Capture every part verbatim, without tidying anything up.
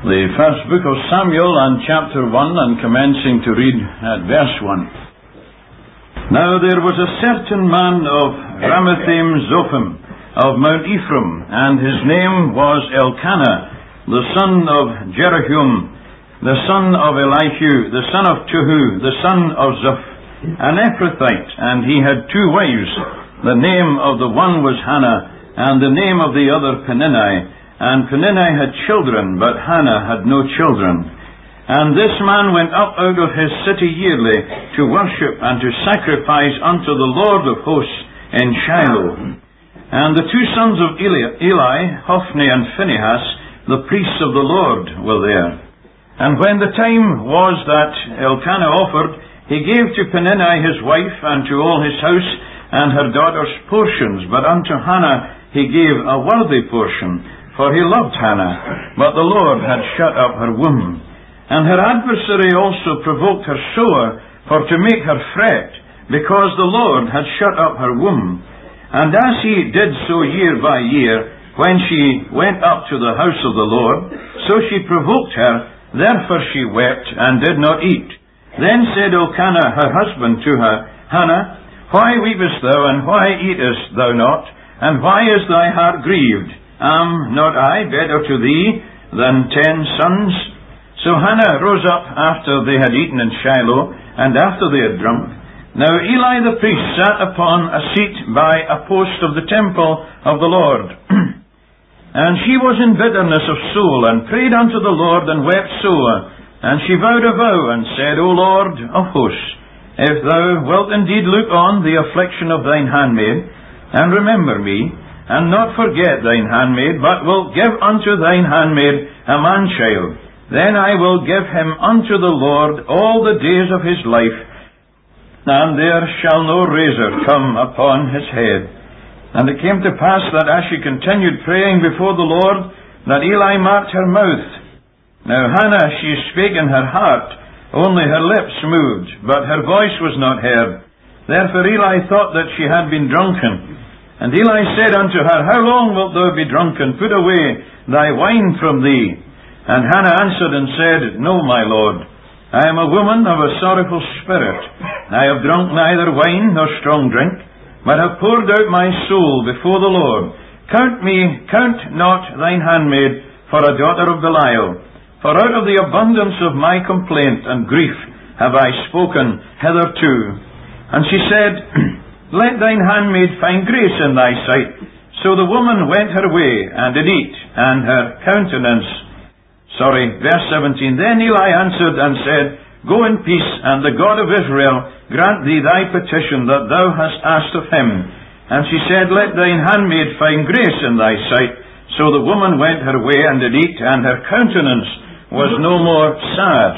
The first book of Samuel and chapter one, and commencing to read at verse one. Now there was a certain man of Ramathaim Zophim of Mount Ephraim, and his name was Elkanah, the son of Jeroham, the son of Elihu, the son of Tohu, the son of Zoph, an Ephrathite, and he had two wives. The name of the one was Hannah, and the name of the other Peninnah. And Peninnah had children, but Hannah had no children. And this man went up out of his city yearly to worship and to sacrifice unto the Lord of hosts in Shiloh. And the two sons of Eli, Eli, Hophni and Phinehas, the priests of the Lord, were there. And when the time was that Elkanah offered, he gave to Peninnah his wife and to all his house and her daughters portions, but unto Hannah he gave a worthy portion, for he loved Hannah, but the Lord had shut up her womb. And her adversary also provoked her sore, for to make her fret, because the Lord had shut up her womb. And as he did so year by year, when she went up to the house of the Lord, so she provoked her, therefore she wept and did not eat. Then said Elkanah her husband to her, Hannah, why weepest thou, and why eatest thou not, and why is thy heart grieved? Am not I better to thee than ten sons? So Hannah rose up after they had eaten in Shiloh, and after they had drunk. Now Eli the priest sat upon a seat by a post of the temple of the Lord. And she was in bitterness of soul, and prayed unto the Lord, and wept sore. And she vowed a vow, and said, O Lord of hosts, if thou wilt indeed look on the affliction of thine handmaid, and remember me, and not forget thine handmaid, but wilt give unto thine handmaid a man-child, then I will give him unto the Lord all the days of his life, and there shall no razor come upon his head. And it came to pass that as she continued praying before the Lord, that Eli marked her mouth. Now Hannah, she spake in her heart, only her lips moved, but her voice was not heard. Therefore Eli thought that she had been drunken. And Eli said unto her, How long wilt thou be drunken? Put away thy wine from thee. And Hannah answered and said, No, my Lord, I am a woman of a sorrowful spirit. I have drunk neither wine nor strong drink, but have poured out my soul before the Lord. Count me, count not thine handmaid for a daughter of Belial. For out of the abundance of my complaint and grief have I spoken hitherto. And she said, Let thine handmaid find grace in thy sight. So the woman went her way, and did eat, and her countenance... Sorry, verse seventeen. Then Eli answered and said, Go in peace, and the God of Israel grant thee thy petition that thou hast asked of him. And she said, Let thine handmaid find grace in thy sight. So the woman went her way, and did eat, and her countenance was no more sad.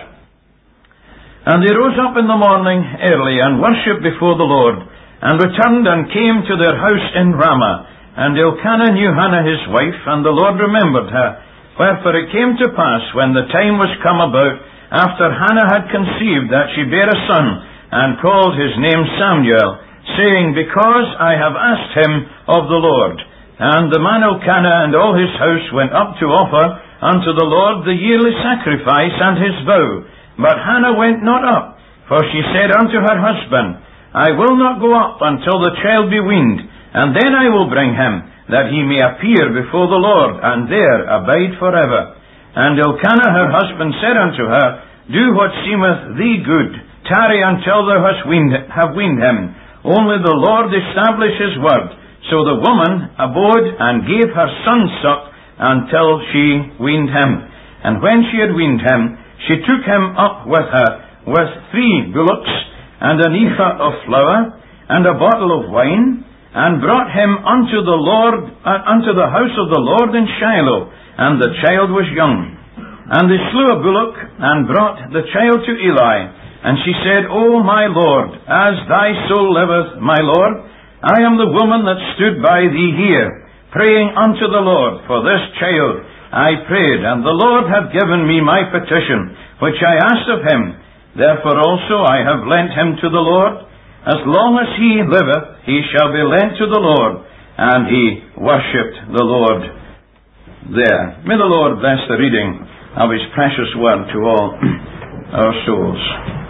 And they rose up in the morning early, and worshipped before the Lord, and returned and came to their house in Ramah. And Elkanah knew Hannah his wife, and the Lord remembered her. Wherefore it came to pass, when the time was come about, after Hannah had conceived, that she bare a son, and called his name Samuel, saying, Because I have asked him of the Lord. And the man Elkanah and all his house went up to offer unto the Lord the yearly sacrifice and his vow. But Hannah went not up, for she said unto her husband, I will not go up until the child be weaned, and then I will bring him, that he may appear before the Lord, and there abide forever. And Elkanah her husband said unto her, Do what seemeth thee good, tarry until thou hast weaned, have weaned him. Only the Lord establish his word. So the woman abode, and gave her son suck, until she weaned him. And when she had weaned him, she took him up with her, with three bullocks, and an ephah of flour, and a bottle of wine, and brought him unto the Lord, uh, unto the house of the Lord in Shiloh, and the child was young. And they slew a bullock, and brought the child to Eli. And she said, O my Lord, as thy soul liveth, my Lord, I am the woman that stood by thee here, praying unto the Lord for this child. I prayed, and the Lord hath given me my petition, which I asked of him. Therefore also I have lent him to the Lord. As long as he liveth, he shall be lent to the Lord. And he worshipped the Lord there. May the Lord bless the reading of His precious word to all our souls.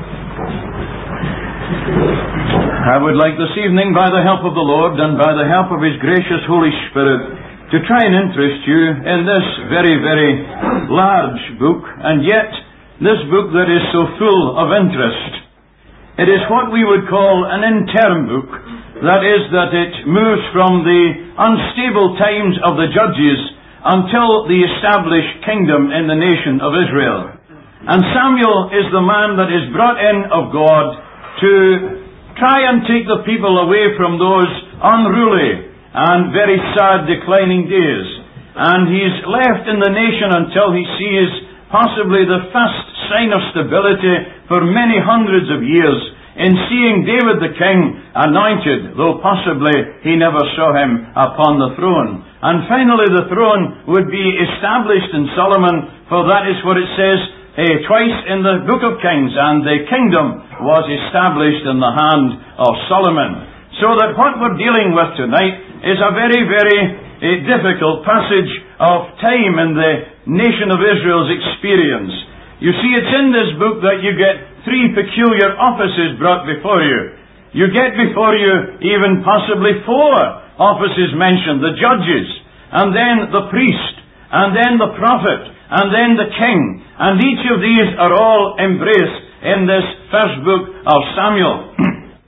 I would like this evening, by the help of the Lord and by the help of His gracious Holy Spirit, to try and interest you in this very, very large book, and yet this book that is so full of interest. It is what we would call an interim book. That is, that it moves from the unstable times of the judges until the established kingdom in the nation of Israel. And Samuel is the man that is brought in of God to try and take the people away from those unruly and very sad declining days. And he's left in the nation until he sees possibly the first sign of stability for many hundreds of years in seeing David the king anointed, though possibly he never saw him upon the throne. And finally the throne would be established in Solomon, for that is what it says eh, twice in the book of Kings, and the kingdom was established in the hand of Solomon. So that what we're dealing with tonight is a very, very eh, difficult passage of time in the nation of Israel's experience. You see, it's in this book that you get three peculiar offices brought before you. You get before you even possibly four offices mentioned: the judges, and then the priest, and then the prophet, and then the king. And each of these are all embraced in this first book of Samuel.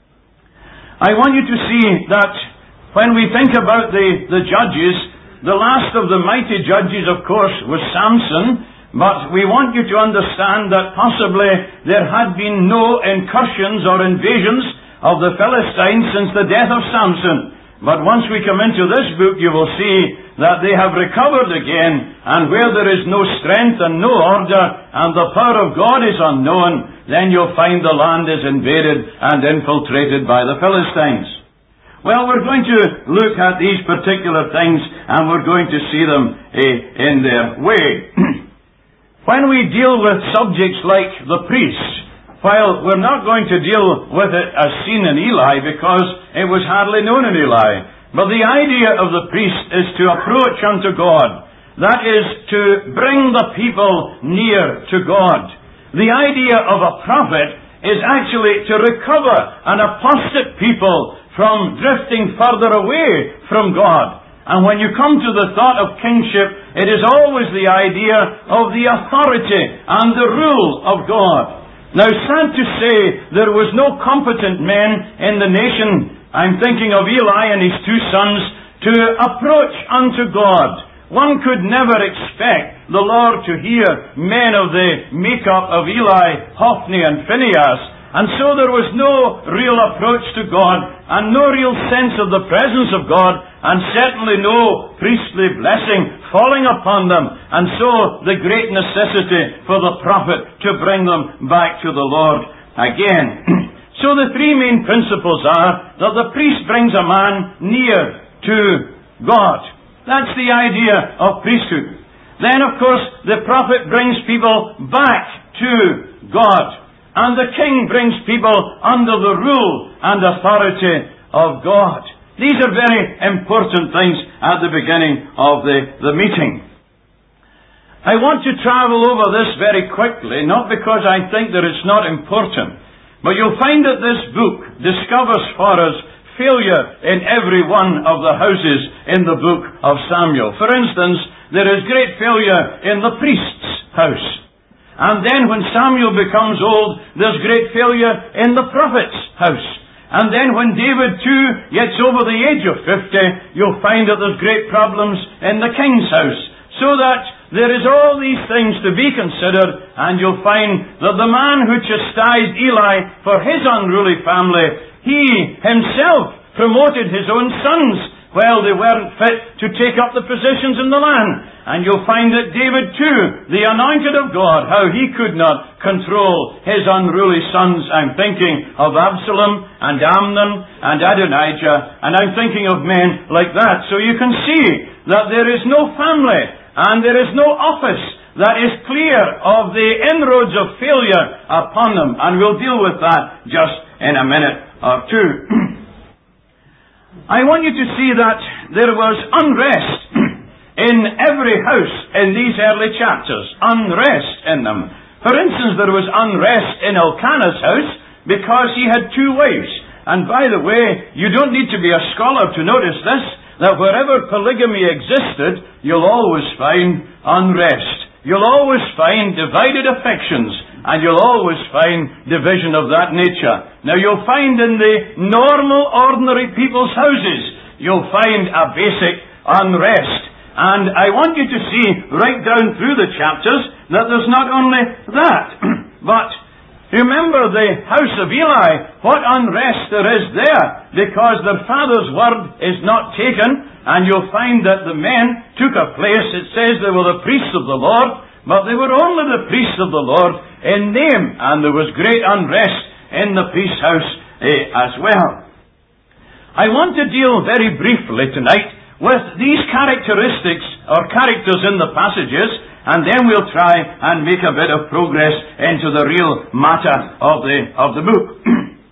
I want you to see that when we think about the, the judges, the last of the mighty judges, of course, was Samson. But we want you to understand that possibly there had been no incursions or invasions of the Philistines since the death of Samson. But once we come into this book, you will see that they have recovered again, and where there is no strength and no order, and the power of God is unknown, then you'll find the land is invaded and infiltrated by the Philistines. Well, we're going to look at these particular things, and we're going to see them eh, in their way. When we deal with subjects like the priest, while we're not going to deal with it as seen in Eli, because it was hardly known in Eli, but the idea of the priest is to approach unto God. That is to bring the people near to God. The idea of a prophet is actually to recover an apostate people from drifting further away from God. And when you come to the thought of kingship, it is always the idea of the authority and the rule of God. Now, sad to say, there was no competent men in the nation, I'm thinking of Eli and his two sons, to approach unto God. One could never expect the Lord to hear men of the makeup of Eli, Hophni and Phinehas. And so there was no real approach to God, and no real sense of the presence of God, and certainly no priestly blessing falling upon them. And so the great necessity for the prophet to bring them back to the Lord again. So the three main principles are that the priest brings a man near to God. That's the idea of priesthood. Then, of course, the prophet brings people back to God. And the king brings people under the rule and authority of God. These are very important things at the beginning of the, the meeting. I want to travel over this very quickly, not because I think that it's not important, but you'll find that this book discovers for us failure in every one of the houses in the book of Samuel. For instance, there is great failure in the priest's house. And then when Samuel becomes old, there's great failure in the prophet's house. And then when David too gets over the age of fifty, you'll find that there's great problems in the king's house. So that there is all these things to be considered, and you'll find that the man who chastised Eli for his unruly family, he himself promoted his own sons. Well, they weren't fit to take up the positions in the land. And you'll find that David too, the anointed of God, how he could not control his unruly sons. I'm thinking of Absalom and Amnon and Adonijah, and I'm thinking of men like that. So you can see that there is no family and there is no office that is clear of the inroads of failure upon them. And we'll deal with that just in a minute or two. I want you to see that there was unrest in every house in these early chapters. Unrest in them. For instance, there was unrest in Elkanah's house because he had two wives. And by the way, you don't need to be a scholar to notice this, that wherever polygamy existed, you'll always find unrest. You'll always find divided affections, and you'll always find division of that nature. Now you'll find in the normal, ordinary people's houses, you'll find a basic unrest. And I want you to see right down through the chapters that there's not only that, but remember the house of Eli, what unrest there is there, because their father's word is not taken, and you'll find that the men took a place. It says they were the priests of the Lord, but they were only the priests of the Lord in name, and there was great unrest in the priest's house eh, as well. I want to deal very briefly tonight with these characteristics or characters in the passages, and then we'll try and make a bit of progress into the real matter of the, of the book.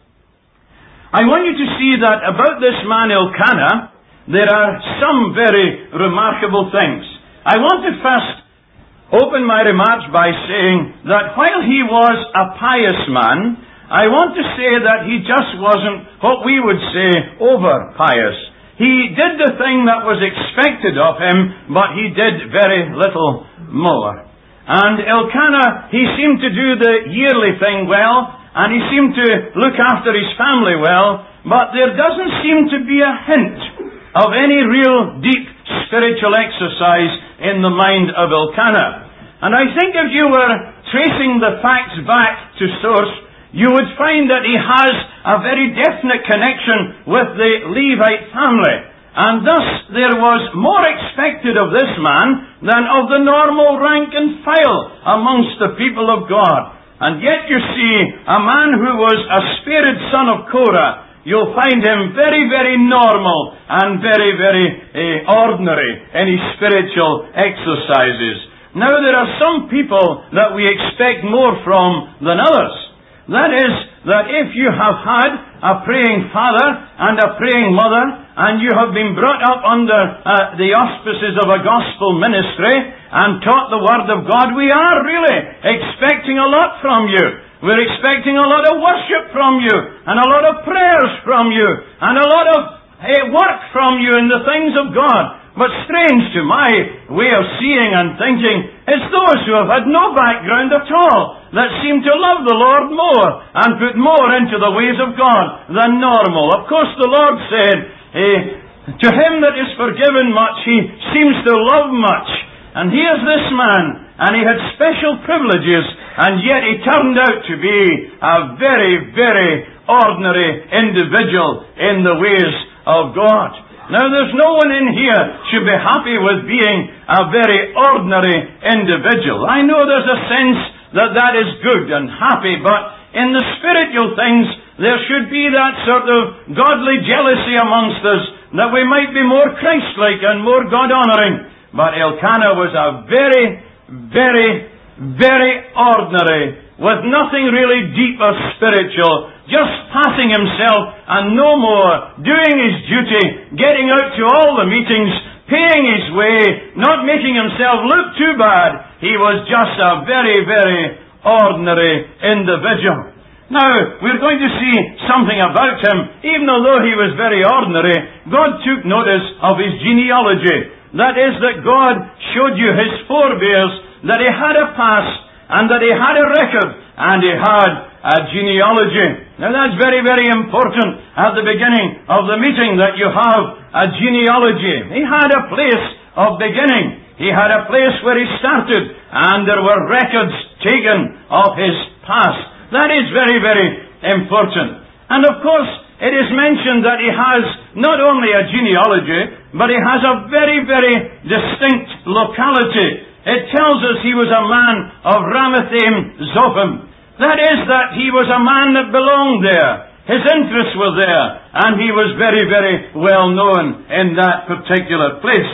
I want you to see that about this man Elkanah, there are some very remarkable things. I want to first open my remarks by saying that while he was a pious man, I want to say that he just wasn't what we would say over pious. He did the thing that was expected of him, but he did very little more. And Elkanah, he seemed to do the yearly thing well, and he seemed to look after his family well, but there doesn't seem to be a hint of any real deep spiritual exercise in the mind of Elkanah. And I think if you were tracing the facts back to source, you would find that he has a very definite connection with the Levite family. And thus there was more expected of this man than of the normal rank and file amongst the people of God. And yet you see, a man who was a spared son of Korah, you'll find him very, very normal and very, very uh, ordinary in his spiritual exercises. Now there are some people that we expect more from than others. That is, that if you have had a praying father and a praying mother, and you have been brought up under uh, the auspices of a gospel ministry and taught the Word of God, we are really expecting a lot from you. We're expecting a lot of worship from you, and a lot of prayers from you, and a lot of uh, work from you in the things of God. But strange to my way of seeing and thinking, it's those who have had no background at all that seem to love the Lord more and put more into the ways of God than normal. Of course, the Lord said, eh, to him that is forgiven much, he seems to love much. And here's this man, and he had special privileges, and yet he turned out to be a very, very ordinary individual in the ways of God. Now, there's no one in here should be happy with being a very ordinary individual. I know there's a sense that that is good and happy, but in the spiritual things, there should be that sort of godly jealousy amongst us, that we might be more Christ-like and more God-honoring. But Elkanah was a very, very, very ordinary, with nothing really deep or spiritual, just passing himself and no more, doing his duty, getting out to all the meetings, paying his way, not making himself look too bad. He was just a very, very ordinary individual. Now, we're going to see something about him. Even although he was very ordinary, God took notice of his genealogy. That is, that God showed you his forebears, that he had a past, and that he had a record, and he had a genealogy. Now that's very, very important at the beginning of the meeting, that you have a genealogy. He had a place of beginning. He had a place where he started, and there were records taken of his past. That is very, very important. And of course, it is mentioned that he has not only a genealogy, but he has a very, very distinct locality. It tells us he was a man of Ramathaim Zophim. That is, that he was a man that belonged there. His interests were there, and he was very, very well known in that particular place.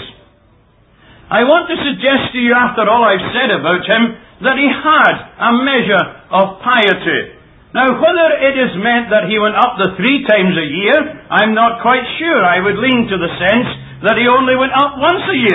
I want to suggest to you, after all I've said about him, that he had a measure of piety. Now, whether it is meant that he went up the three times a year, I'm not quite sure. I would lean to the sense that he only went up once a year.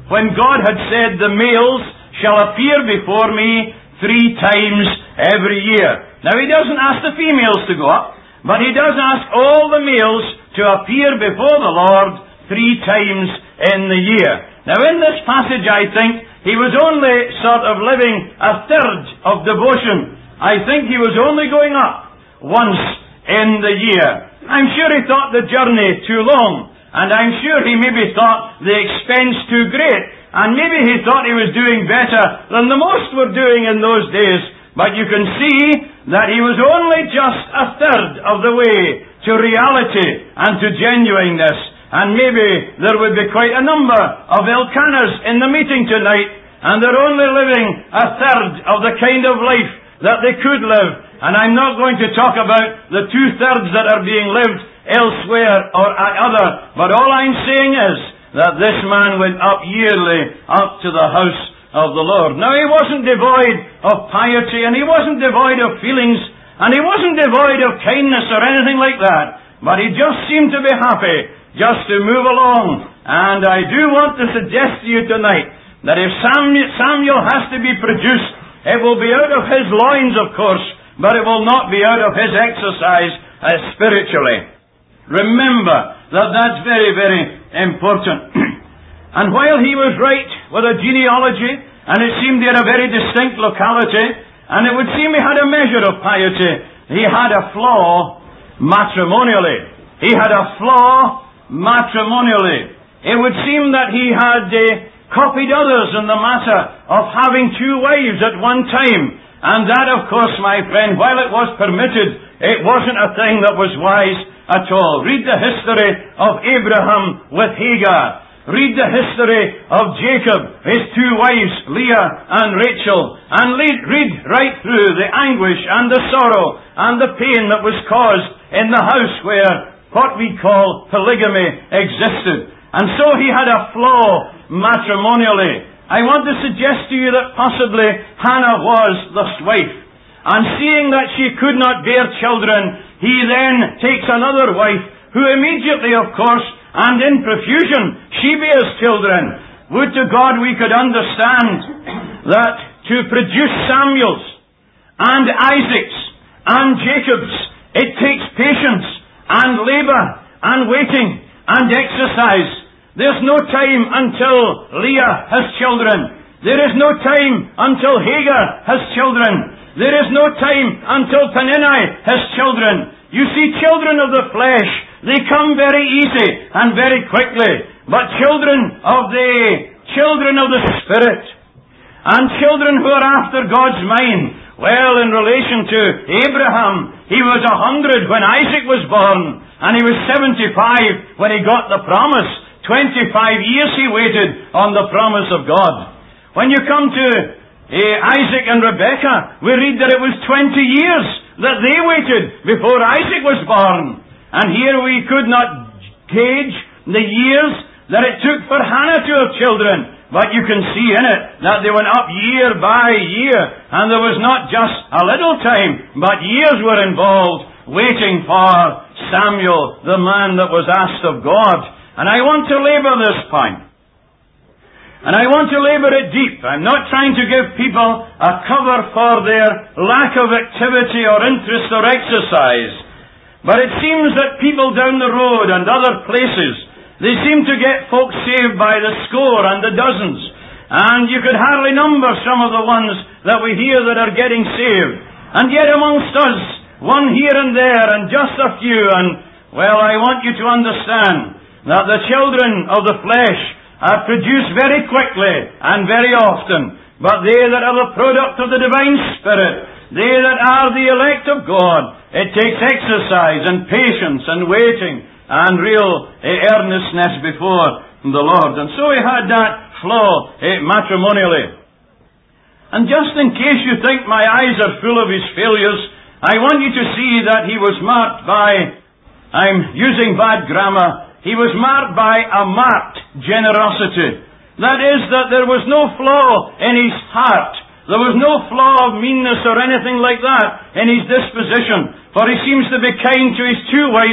when God had said, the males shall appear before me three times every year. Now he doesn't ask the females to go up, but he does ask all the males to appear before the Lord three times in the year. Now in this passage, I think, he was only sort of living a third of devotion. I think he was only going up once in the year. I'm sure he thought the journey too long, and I'm sure he maybe thought the expense too great, and maybe he thought he was doing better than the most were doing in those days. But you can see that he was only just a third of the way to reality and to genuineness. And maybe there would be quite a number of Elkanahs in the meeting tonight, and they're only living a third of the kind of life that they could live. And I'm not going to talk about the two-thirds that are being lived elsewhere or at other, but all I'm saying is that this man went up yearly up to the house of the Lord. Now he wasn't devoid of piety, and he wasn't devoid of feelings, and he wasn't devoid of kindness or anything like that, but he just seemed to be happy just to move along. And I do want to suggest to you tonight that if Samuel has to be produced, it will be out of his loins, of course, but it will not be out of his exercise uh, spiritually. Remember that that's very, very important. And while he was right with a genealogy, and it seemed he had a very distinct locality, and it would seem he had a measure of piety, he had a flaw matrimonially. He had a flaw matrimonially. It would seem that he had uh, copied others in the matter of having two wives at one time. And that, of course, my friend, while it was permitted, it wasn't a thing that was wise at all. Read the history of Abraham with Hagar. Read the history of Jacob, his two wives, Leah and Rachel. And read, read right through the anguish and the sorrow and the pain that was caused in the house where what we call polygamy existed. And so he had a flaw matrimonially. I want to suggest to you that possibly Hannah was the wife. And seeing that she could not bear children, he then takes another wife, who immediately, of course, and in profusion, she bears children. Would to God we could understand that to produce Samuels and Isaacs and Jacobs, it takes patience and labour and waiting and exercise. There's no time until Leah has children. There is no time until Hagar has children. There is no time until Peninnah has children. You see, children of the flesh, they come very easy and very quickly. But children of the children of the Spirit, and children who are after God's mind, well, in relation to Abraham, he was a hundred when Isaac was born, and he was seventy-five when he got the promise. Twenty-five years he waited on the promise of God. When you come to uh, Isaac and Rebekah, we read that it was twenty years that they waited before Isaac was born. And here we could not gauge the years that it took for Hannah to have children. But you can see in it that they went up year by year. And there was not just a little time, but years were involved waiting for Samuel, the man that was asked of God. And I want to labour this point. And I want to labour it deep. I'm not trying to give people a cover for their lack of activity or interest or exercise. But it seems that people down the road and other places, they seem to get folks saved by the score and the dozens. And you could hardly number some of the ones that we hear that are getting saved. And yet amongst us, one here and there and just a few. And, well, I want you to understand that the children of the flesh are produced very quickly and very often. But they that are the product of the divine Spirit, they that are the elect of God, it takes exercise and patience and waiting and real earnestness before the Lord. And so he had that flaw eh, matrimonially. And just in case you think my eyes are full of his failures, I want you to see that he was marked by, I'm using bad grammar, he was marked by a marked generosity. That is, that there was no flaw in his heart. There was no flaw of meanness or anything like that in his disposition. For he seems to be kind to his two wives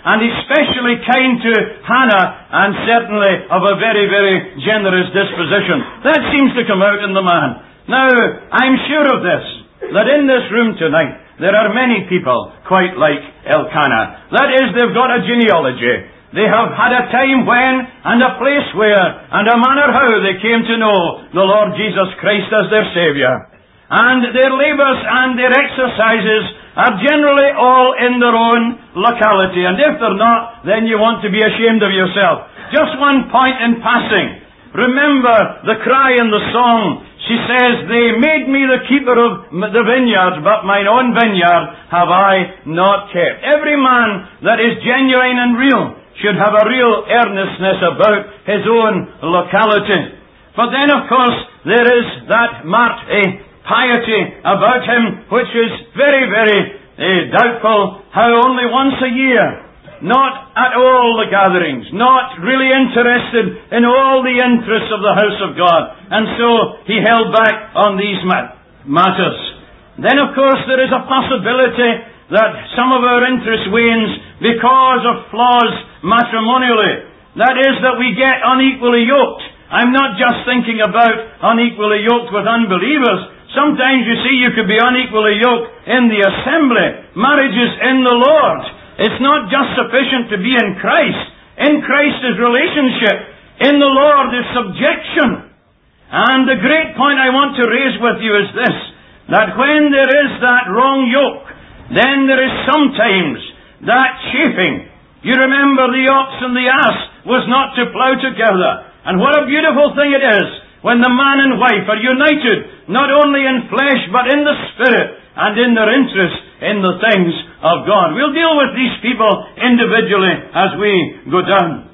and especially kind to Hannah, and certainly of a very, very generous disposition. That seems to come out in the man. Now, I'm sure of this, that in this room tonight, there are many people quite like Elkanah. That is, they've got a genealogy. They have had a time when, and a place where, and a manner how they came to know the Lord Jesus Christ as their Saviour. And their labours and their exercises are generally all in their own locality. And if they're not, then you want to be ashamed of yourself. Just one point in passing. Remember the cry in the song. She says, they made me the keeper of the vineyard, but mine own vineyard have I not kept. Every man that is genuine and real should have a real earnestness about his own locality. But then, of course, there is that marked eh, piety about him, which is very, very eh, doubtful, how only once a year, not at all the gatherings, not really interested in all the interests of the house of God. And so he held back on these mat- matters. Then, of course, there is a possibility that some of our interest wanes because of flaws matrimonially. That is, that we get unequally yoked. I'm not just thinking about unequally yoked with unbelievers. Sometimes, you see, you could be unequally yoked in the assembly. Marriage is in the Lord. It's not just sufficient to be in Christ. In Christ is relationship. In the Lord is subjection. And the great point I want to raise with you is this, that when there is that wrong yoke, then there is sometimes that chafing. You remember the ox and the ass was not to plough together. And what a beautiful thing it is when the man and wife are united, not only in flesh, but in the Spirit, and in their interest in the things of God. We'll deal with these people individually as we go down.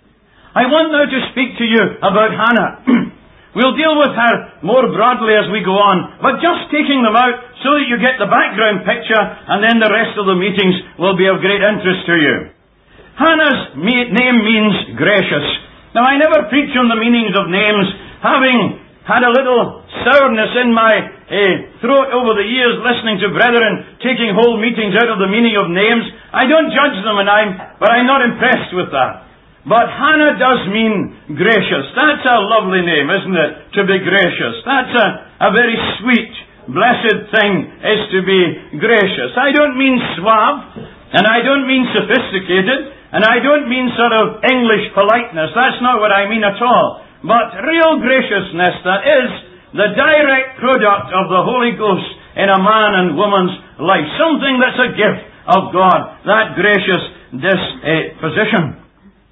I want now to speak to you about Hannah. We'll deal with her more broadly as we go on, but just taking them out so that you get the background picture, and then the rest of the meetings will be of great interest to you. Hannah's name means gracious. Now, I never preach on the meanings of names, having had a little sourness in my eh, throat over the years listening to brethren taking whole meetings out of the meaning of names. I don't judge them, and I'm, but I'm not impressed with that. But Hannah does mean gracious. That's a lovely name, isn't it? To be gracious. That's a, a very sweet, blessed thing, is to be gracious. I don't mean suave, and I don't mean sophisticated, and I don't mean sort of English politeness. That's not what I mean at all. But real graciousness that is the direct product of the Holy Ghost in a man and woman's life. Something that's a gift of God, that gracious disposition.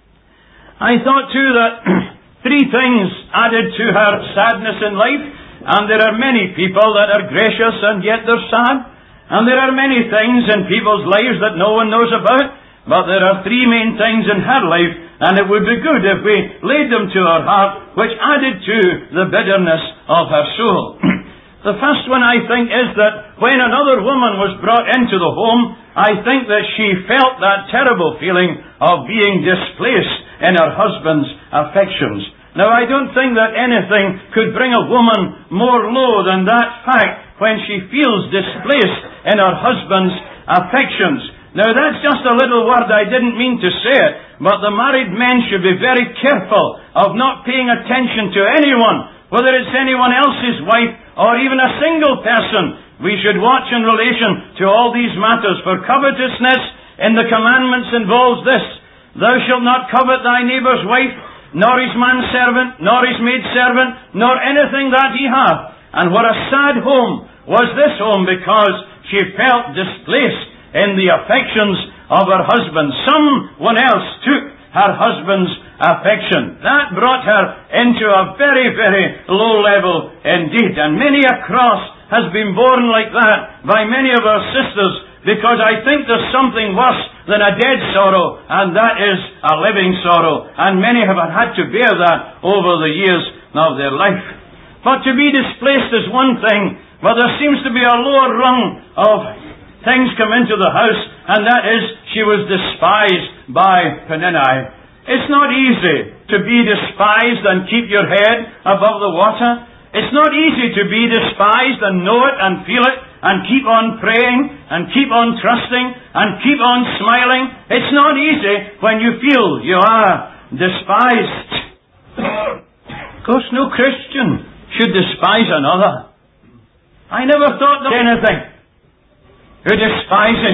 I thought too that three things added to her sadness in life, and there are many people that are gracious and yet they're sad, and there are many things in people's lives that no one knows about, but there are three main things in her life, and it would be good if we laid them to her heart, which added to the bitterness of her soul. The first one, I think, is that when another woman was brought into the home, I think that she felt that terrible feeling of being displaced in her husband's affections. Now, I don't think that anything could bring a woman more low than that fact when she feels displaced in her husband's affections. Now, that's just a little word, I didn't mean to say it, but the married men should be very careful of not paying attention to anyone, whether it's anyone else's wife or even a single person. We should watch in relation to all these matters, for covetousness in the commandments involves this: thou shalt not covet thy neighbour's wife, nor his manservant, nor his maidservant, nor anything that he hath. And what a sad home was this home, because she felt displaced in the affections of her husband. Someone else took her husband's affection. That brought her into a very, very low level indeed. And many a cross has been borne like that by many of our sisters, because I think there's something worse than a dead sorrow, and that is a living sorrow. And many have had to bear that over the years of their life. But to be displaced is one thing, but there seems to be a lower rung of things come into the house, and that is, she was despised by Peninnah. It's not easy to be despised and keep your head above the water. It's not easy to be despised and know it and feel it and keep on praying and keep on trusting and keep on smiling. It's not easy when you feel you are despised. Of course, no Christian should despise another. I never thought of anything who despises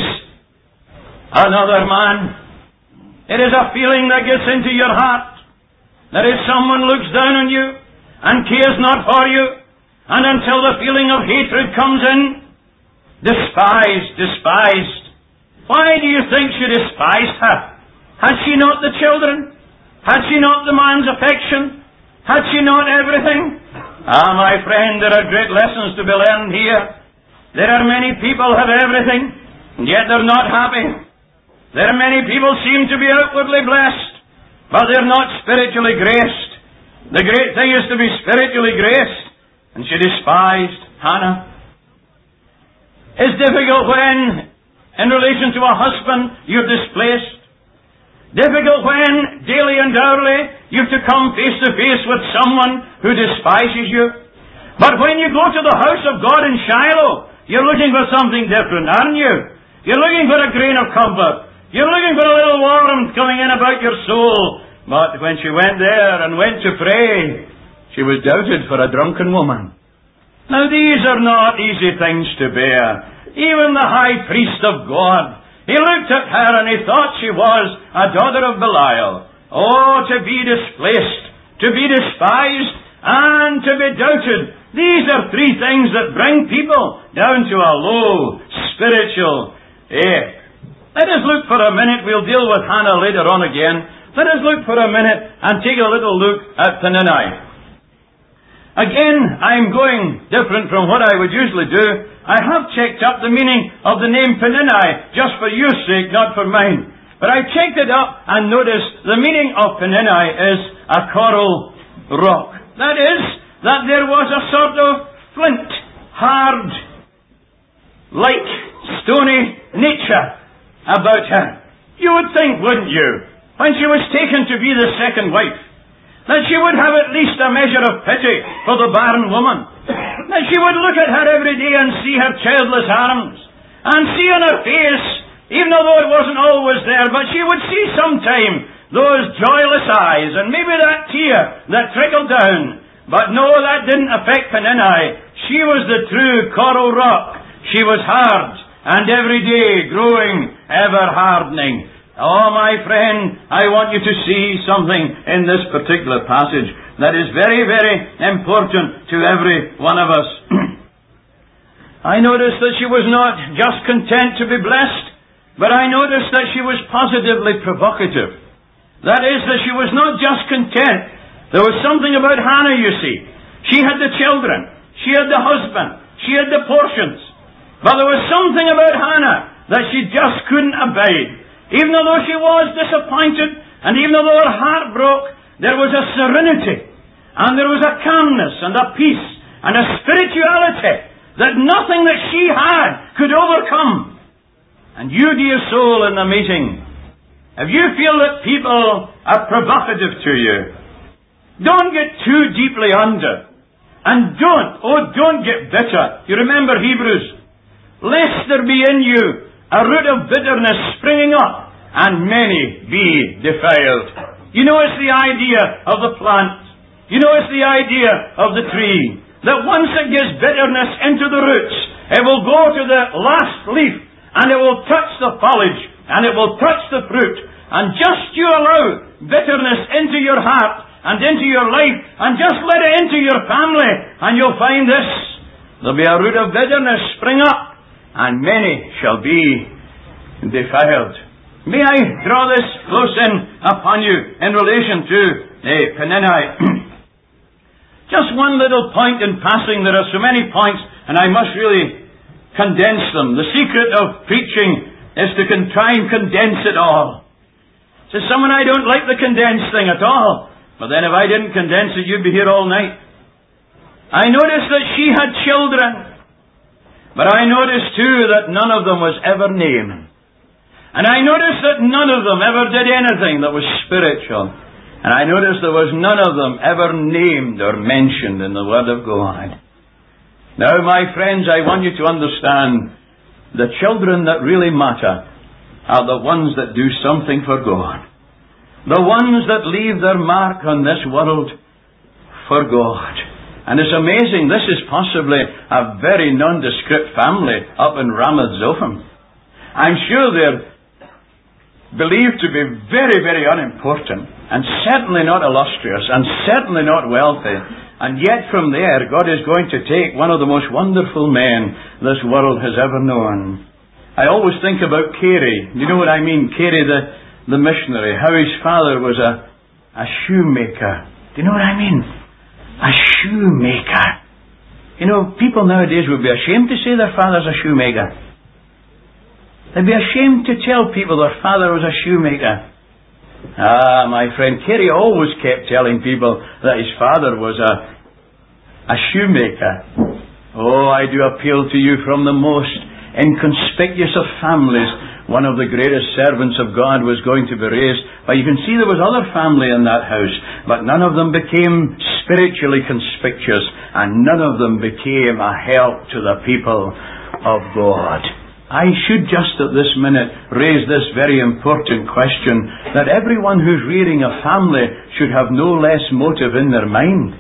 another man. It is a feeling that gets into your heart that if someone looks down on you and cares not for you, and until the feeling of hatred comes in, despised, despised. Why do you think she despised her? Had she not the children? Had she not the man's affection? Had she not everything? Ah, my friend, there are great lessons to be learned here. There are many people who have everything, and yet they're not happy. There are many people seem to be outwardly blessed, but they're not spiritually graced. The great thing is to be spiritually graced, and she despised Hannah. It's difficult when, in relation to a husband, you're displaced. Difficult when, daily and hourly, you've to come face to face with someone who despises you. But when you go to the house of God in Shiloh, you're looking for something different, aren't you? You're looking for a grain of comfort. You're looking for a little warmth coming in about your soul. But when she went there and went to pray, she was doubted for a drunken woman. Now these are not easy things to bear. Even the high priest of God, he looked at her and he thought she was a daughter of Belial. Oh, to be displaced, to be despised, and to be doubted. These are three things that bring people down to a low spiritual ache. Let us look for a minute. We'll deal with Hannah later on again. Let us look for a minute and take a little look at Peninnah. Again, I'm going different from what I would usually do. I have checked up the meaning of the name Peninnah, just for your sake, not for mine. But I checked it up and noticed the meaning of Peninnah is a coral rock. That is, that there was a sort of flint, hard, like stony nature about her. You would think, wouldn't you, when she was taken to be the second wife, that she would have at least a measure of pity for the barren woman, that she would look at her every day and see her childless arms, and see on her face, even though it wasn't always there, but she would see sometime those joyless eyes, and maybe that tear that trickled down. But no, that didn't affect Peninnah. She was the true coral rock. She was hard, and every day growing ever hardening. Oh, my friend, I want you to see something in this particular passage that is very, very important to every one of us. I noticed that she was not just content to be blessed, but I noticed that she was positively provocative. That is, that she was not just content. There was something about Hannah, you see. She had the children. She had the husband. She had the portions. But there was something about Hannah that she just couldn't abide. Even though she was disappointed, and even though her heart broke, there was a serenity, and there was a calmness, and a peace, and a spirituality that nothing that she had could overcome. And you, dear soul, in the meeting, if you feel that people are provocative to you, don't get too deeply under. And don't, oh, don't get bitter. You remember Hebrews. Lest there be in you a root of bitterness springing up, and many be defiled. You know it's the idea of the plant. You know it's the idea of the tree. That once it gets bitterness into the roots, it will go to the last leaf, and it will touch the foliage, and it will touch the fruit. And just you allow bitterness into your heart, and into your life, and just let it into your family, and you'll find this. There'll be a root of bitterness spring up, and many shall be defiled. May I draw this close in upon you in relation to uh, Peninnah? Just one little point in passing. There are so many points, and I must really condense them. The secret of preaching is to con- try and condense it all. Says someone, I don't like the condensed thing at all. But then if I didn't condense it, you'd be here all night. I noticed that she had children. But I noticed too that none of them was ever named. And I noticed that none of them ever did anything that was spiritual. And I noticed there was none of them ever named or mentioned in the Word of God. Now, my friends, I want you to understand, the children that really matter are the ones that do something for God. The ones that leave their mark on this world for God. And it's amazing, this is possibly a very nondescript family up in Ramath Zophim. I'm sure they're believed to be very, very unimportant, and certainly not illustrious, and certainly not wealthy. And yet from there, God is going to take one of the most wonderful men this world has ever known. I always think about Carey. You know what I mean? Carey the, the missionary. How his father was a, a shoemaker. Do you know what I mean? A shoemaker. You know, people nowadays would be ashamed to say their father's a shoemaker. They'd be ashamed to tell people their father was a shoemaker. Ah, my friend, Carey always kept telling people that his father was a, a shoemaker. Oh, I do appeal to you from the most inconspicuous of families. One of the greatest servants of God was going to be raised. But you can see there was other family in that house, but none of them became spiritually conspicuous, and none of them became a help to the people of God. I should just at this minute raise this very important question, that everyone who's rearing a family should have no less motive in their mind.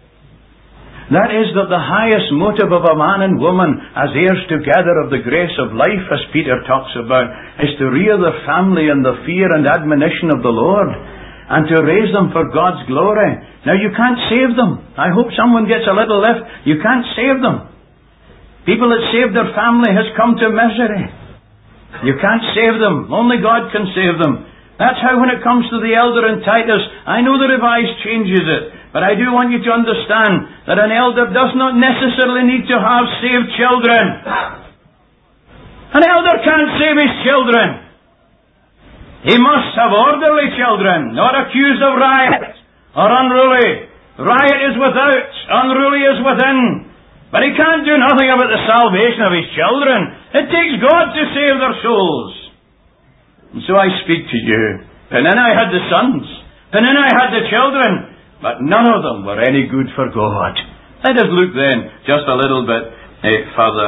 That is, that the highest motive of a man and woman as heirs together of the grace of life, as Peter talks about, is to rear their family in the fear and admonition of the Lord, and to raise them for God's glory. Now, you can't save them. I hope someone gets a little lift. You can't save them. People that save their family has come to misery. You can't save them. Only God can save them. That's how when it comes to the elder in Titus, I know the Revised changes it, but I do want you to understand that an elder does not necessarily need to have saved children. An elder can't save his children. He must have orderly children, not accused of riot or unruly. Riot is without, unruly is within. But he can't do nothing about the salvation of his children. It takes God to save their souls. And so I speak to you. Peninnah had the sons. Peninnah had the children. But none of them were any good for God. Let us look then just a little bit eh, further.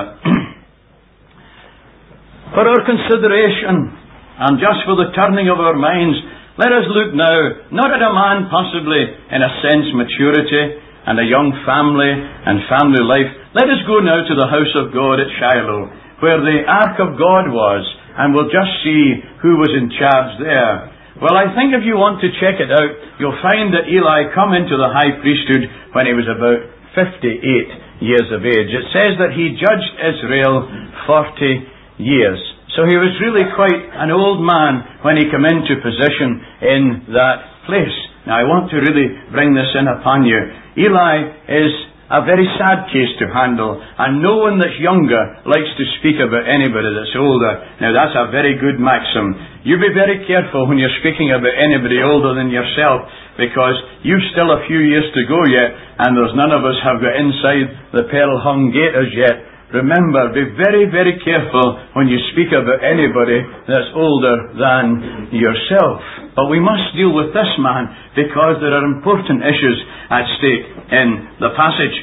For our consideration, and just for the turning of our minds, let us look now, not at a man possibly in a sense maturity, and a young family and family life. Let us go now to the house of God at Shiloh, where the Ark of God was, and we'll just see who was in charge there. Well, I think if you want to check it out, you'll find that Eli come into the high priesthood when he was about fifty-eight years of age. It says that he judged Israel forty years. So he was really quite an old man when he came into position in that place. Now, I want to really bring this in upon you. Eli is a very sad case to handle, and no one that's younger likes to speak about anybody that's older. Now, that's a very good maxim. You be very careful when you're speaking about anybody older than yourself, because you've still a few years to go yet, and there's none of us have got inside the pearl-hung gate as yet. Remember, be very, very careful when you speak about anybody that's older than yourself. But we must deal with this man, because there are important issues at stake in the passage.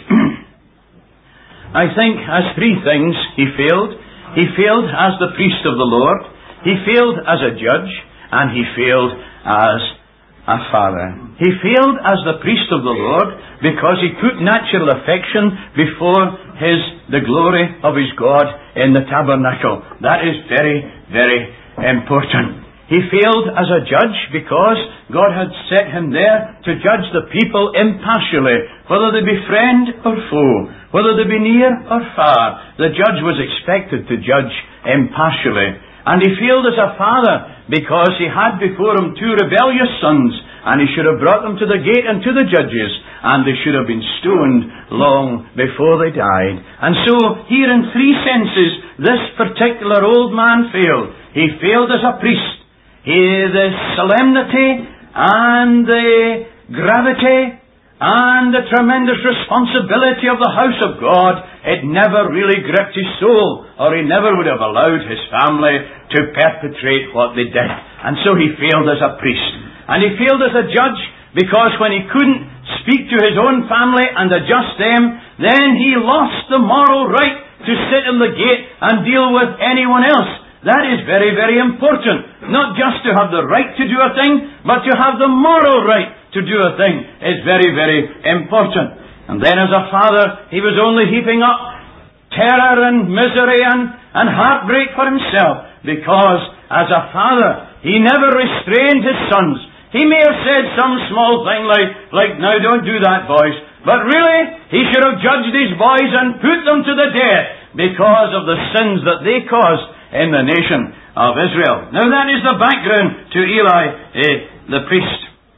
I think as three things he failed. He failed as the priest of the Lord, he failed as a judge, and he failed as a father. He failed as the priest of the Lord because he put natural affection before his the glory of his God in the tabernacle. That is very, very important. He failed as a judge because God had set him there to judge the people impartially, whether they be friend or foe, whether they be near or far. The judge was expected to judge impartially. And he failed as a father because he had before him two rebellious sons, and he should have brought them to the gate and to the judges, and they should have been stoned long before they died. And so, here in three senses, this particular old man failed. He failed as a priest. He, the solemnity and the gravity and the tremendous responsibility of the house of God, it never really gripped his soul, or he never would have allowed his family to perpetrate what they did. And so he failed as a priest. And he failed as a judge because when he couldn't speak to his own family and adjust them, then he lost the moral right to sit in the gate and deal with anyone else. That is very, very important. Not just to have the right to do a thing, but to have the moral right to do a thing is very, very important. And then as a father, he was only heaping up terror and misery and, and heartbreak for himself, because as a father, he never restrained his sons. He may have said some small thing like, like, now don't do that, boys. But really, he should have judged these boys and put them to the death because of the sins that they caused in the nation of Israel. Now that is the background to Eli, eh, the priest.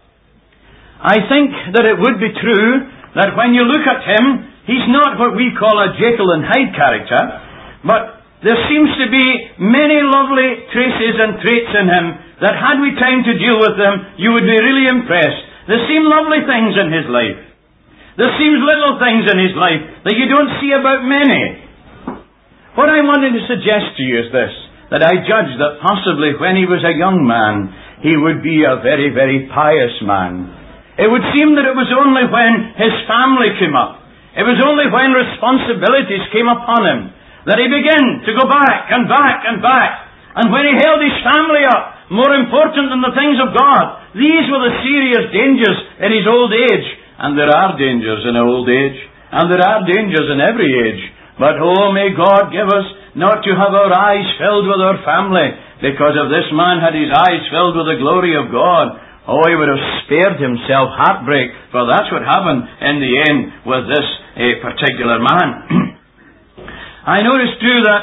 I think that it would be true that when you look at him, he's not what we call a Jekyll and Hyde character, but there seems to be many lovely traces and traits in him that had we time to deal with them, you would be really impressed. There seem lovely things in his life. There seems little things in his life that you don't see about many. What I wanted to suggest to you is this, that I judged that possibly when he was a young man, he would be a very, very pious man. It would seem that it was only when his family came up, it was only when responsibilities came upon him, that he began to go back and back and back. And when he held his family up, more important than the things of God, these were the serious dangers in his old age. And there are dangers in old age, and there are dangers in every age. But oh, may God give us not to have our eyes filled with our family, because if this man had his eyes filled with the glory of God, oh, he would have spared himself heartbreak, for that's what happened in the end with this uh, particular man. I notice too that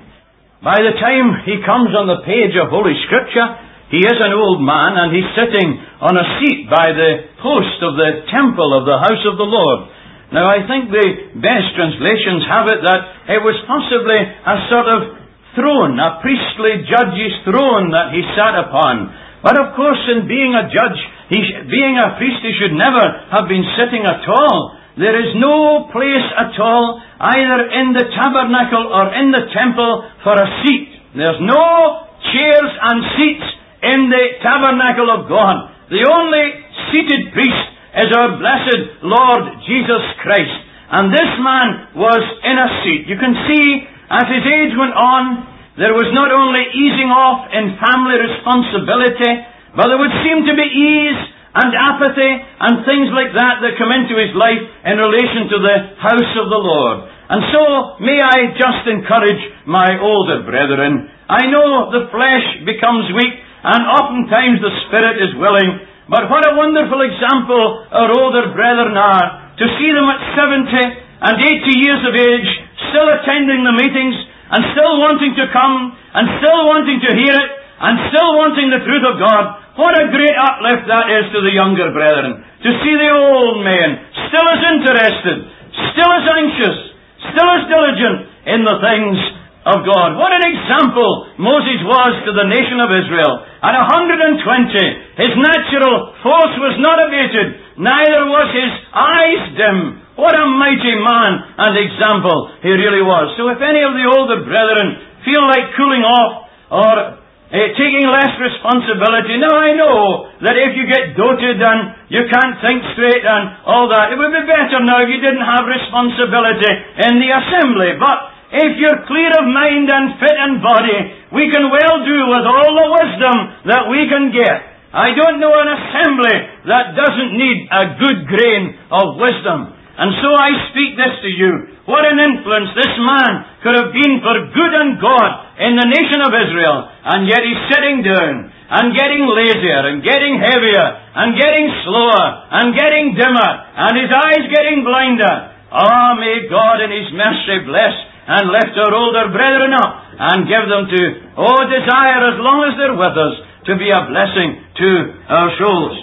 by the time he comes on the page of Holy Scripture, he is an old man and he's sitting on a seat by the post of the temple of the house of the Lord. Now I think the best translations have it that it was possibly a sort of throne, a priestly judge's throne that he sat upon. But of course, in being a judge, he, being a priest, he should never have been sitting at all. There is no place at all, either in the tabernacle or in the temple, for a seat. There's no chairs and seats in the tabernacle of God. The only seated priest is our blessed Lord Jesus Christ. And this man was in a seat. You can see, as his age went on, there was not only easing off in family responsibility, but there would seem to be ease and apathy and things like that that come into his life in relation to the house of the Lord. And so, may I just encourage my older brethren. I know the flesh becomes weak, and oftentimes the spirit is willing, but what a wonderful example our older brethren are, to see them at seventy and eighty years of age, still attending the meetings, and still wanting to come, and still wanting to hear it, and still wanting the truth of God. What a great uplift that is to the younger brethren, to see the old men still as interested, still as anxious, still as diligent in the things of God. What an example Moses was to the nation of Israel. At one hundred twenty, his natural force was not abated, neither was his eyes dim. What a mighty man and example he really was. So if any of the older brethren feel like cooling off or uh, taking less responsibility, now I know that if you get doted and you can't think straight and all that, it would be better now if you didn't have responsibility in the assembly. But if you're clear of mind and fit in body, we can well do with all the wisdom that we can get. I don't know an assembly that doesn't need a good grain of wisdom. And so I speak this to you. What an influence this man could have been for good and God in the nation of Israel. And yet he's sitting down and getting lazier and getting heavier and getting slower and getting dimmer and his eyes getting blinder. Ah, may God in his mercy bless and lift our older brethren up and give them to, oh, desire as long as they're with us to be a blessing to our souls.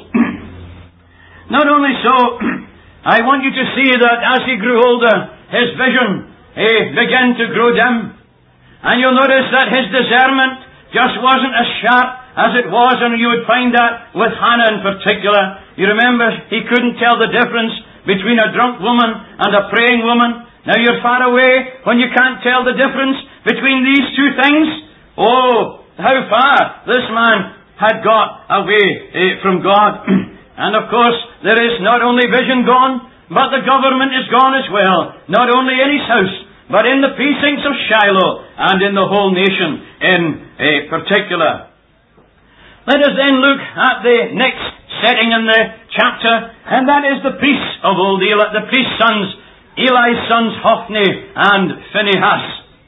Not only so, I want you to see that as he grew older, his vision eh, began to grow dim. And you'll notice that his discernment just wasn't as sharp as it was, and you would find that with Hannah in particular. You remember, he couldn't tell the difference between a drunk woman and a praying woman. Now you're far away when you can't tell the difference between these two things. Oh, how far this man had got away eh, from God. And of course, there is not only vision gone, but the government is gone as well. Not only in his house, but in the precincts of Shiloh, and in the whole nation in a particular. Let us then look at the next setting in the chapter, and that is the priests of old Eli, the priest's sons, Eli's sons Hophni and Phinehas.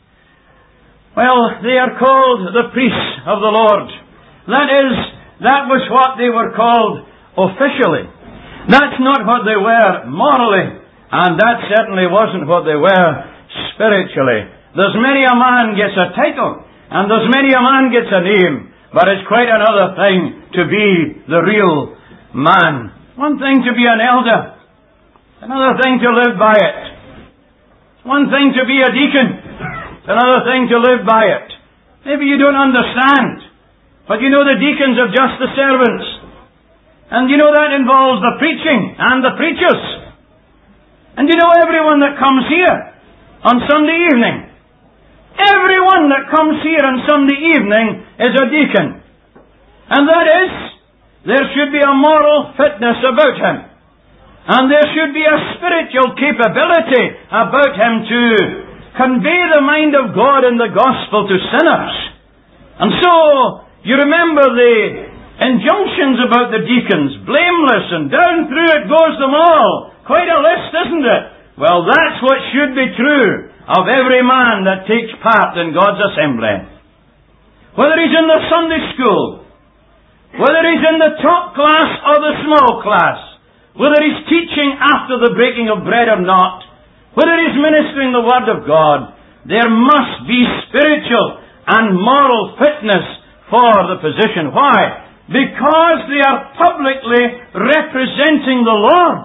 Well, they are called the priests of the Lord. That is, that was what they were called officially. That's not what they were morally, and that certainly wasn't what they were spiritually. There's many a man gets a title, and there's many a man gets a name, but it's quite another thing to be the real man. One thing to be an elder, another thing to live by it. One thing to be a deacon, another thing to live by it. Maybe you don't understand, but you know the deacons are just the servants. And you know that involves the preaching and the preachers. And you know everyone that comes here on Sunday evening, everyone that comes here on Sunday evening is a deacon. And that is, there should be a moral fitness about him. And there should be a spiritual capability about him to convey the mind of God in the gospel to sinners. And so, you remember the injunctions about the deacons, blameless, and down through it goes them all. Quite a list, isn't it? Well, that's what should be true of every man that takes part in God's assembly. Whether he's in the Sunday school, whether he's in the top class or the small class, whether he's teaching after the breaking of bread or not, whether he's ministering the Word of God, there must be spiritual and moral fitness for the position. Why? Because they are publicly representing the Lord.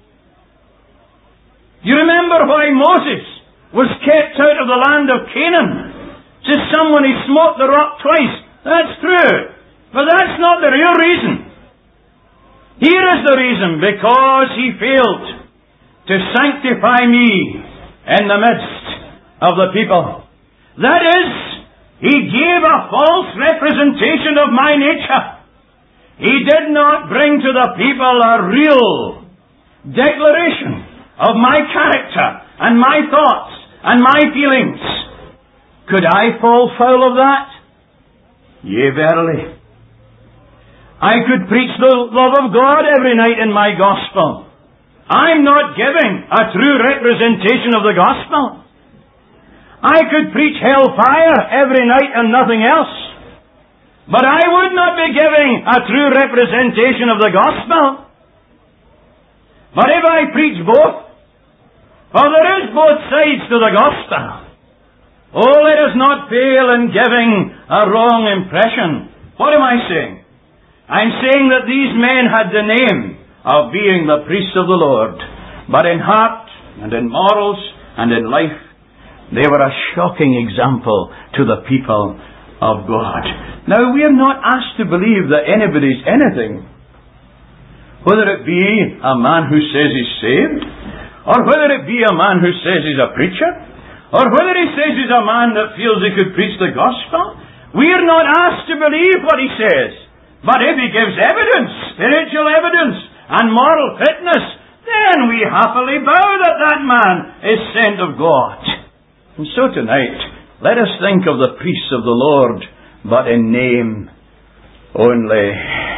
You remember why Moses was kept out of the land of Canaan? Says someone he smote the rock twice. That's true. But that's not the real reason. Here is the reason. Because he failed to sanctify me in the midst of the people. That is, he gave a false representation of my nature. He did not bring to the people a real declaration of my character and my thoughts and my feelings. Could I fall foul of that? Yea, verily. I could preach the love of God every night in my gospel. I'm not giving a true representation of the gospel. I could preach hellfire every night and nothing else. But I would not be giving a true representation of the gospel. But if I preach both, for there is both sides to the gospel, oh, let us not fail in giving a wrong impression. What am I saying? I'm saying that these men had the name of being the priests of the Lord, but in heart and in morals and in life, they were a shocking example to the people of God. Now, we are not asked to believe that anybody's anything. Whether it be a man who says he's saved, or whether it be a man who says he's a preacher, or whether he says he's a man that feels he could preach the gospel, we are not asked to believe what he says. But if he gives evidence, spiritual evidence, and moral fitness, then we happily bow that that man is sent of God. And so tonight, let us think of the priests of the Lord, but in name only.